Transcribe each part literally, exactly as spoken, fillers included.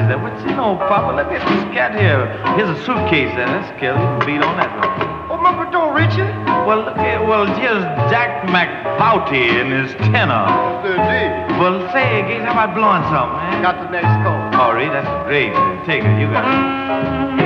scratches there. What's, you know, Papa, let me get the scat here. Here's a suitcase there. Let's kill it. Beat on that one. Oh, remember Don Richard? Well, look here. Well, here's Jack McVouty in his tenor. Indeed. Well, say, Gates, how about blowing something, man? Got the next call. All right, that's great. Take it. You got it.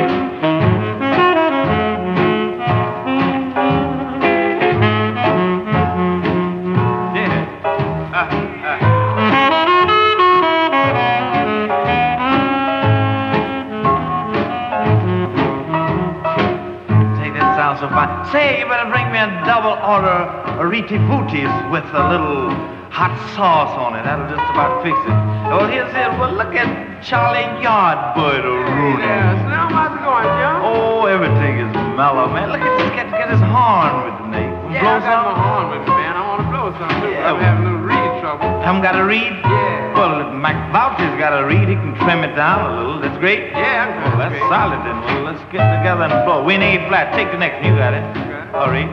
So fine. Say, you better bring me a double order of Riti Booties with a little hot sauce on it. That'll just about fix it. Well, here's it. Well, look at Charlie Yardbird Rooney. Yeah, so now how's it going, John? Oh, everything is mellow, man. Look at this. Get, get his horn with the Nate. Yeah, blow I got some? my horn with me, man. I want to blow something, too. Yeah. I'm having a little reed trouble. Haven't got a reed? Yeah. Well, if McVouty's got a reed, he can trim it down a little. That's great. Yeah, I'm Well, that's great. solid then. Well, let's get together and blow. We need flat. Take the next one. You got it. Okay. All right.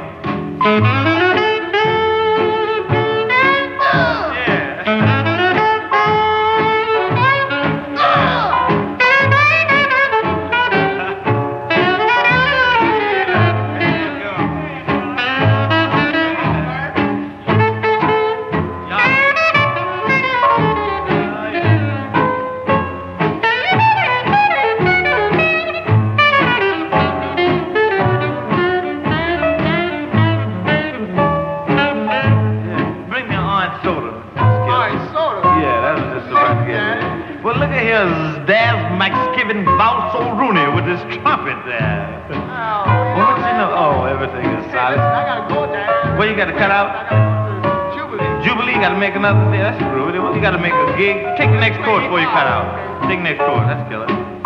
Here's Daz McSkiven Valso Rooney with his trumpet there. Oh, well, what you know? Oh, everything is solid. I gotta go there. Well, you gotta cut out? I gotta go to Jubilee. Jubilee, you gotta make another. Yeah, that's groovy. Well, you gotta make a gig. Take the next chord before you cut out. Take the next chord. That's killer.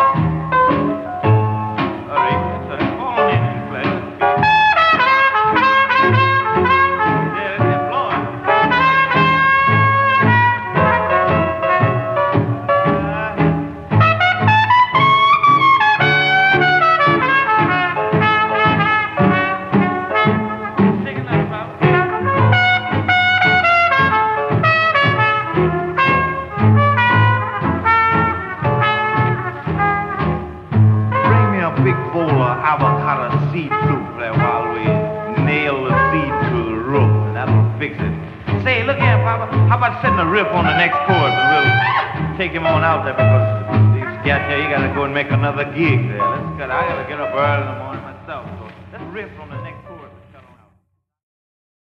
All right. So that's all on in and play. Yeah, that's blowing. Avocado seed soup there while we nail the seed to the roof, and that'll fix it. Say, look here, Papa, how about setting a riff on the next chord, and we'll take him on out there because he's got here. You gotta go and make another gig there. Let's get. I gotta get up early in the morning myself, so let's riff on the next chord.